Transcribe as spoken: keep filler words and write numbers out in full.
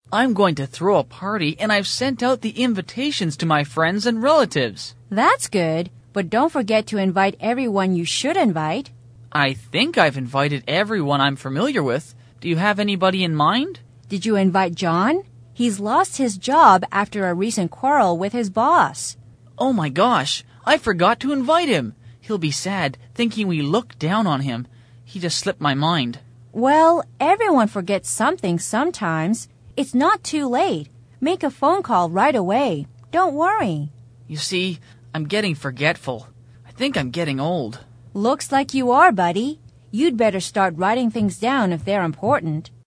I'm going to throw a party, and I've sent out the invitations to my friends and relatives. That's good, but don't forget to invite everyone you should invite. I think I've invited everyone I'm familiar with. Do you have anybody in mind? Did you invite John? He's lost his job after a recent quarrel with his boss. Oh my gosh, I forgot to invite him. He'll be sad, thinking we look down on him. He just slipped my mind. Well, everyone forgets something sometimes. It's not too late. Make a phone call right away. Don't worry. You see, I'm getting forgetful. I think I'm getting old. Looks like you are, buddy. You'd better start writing things down if they're important.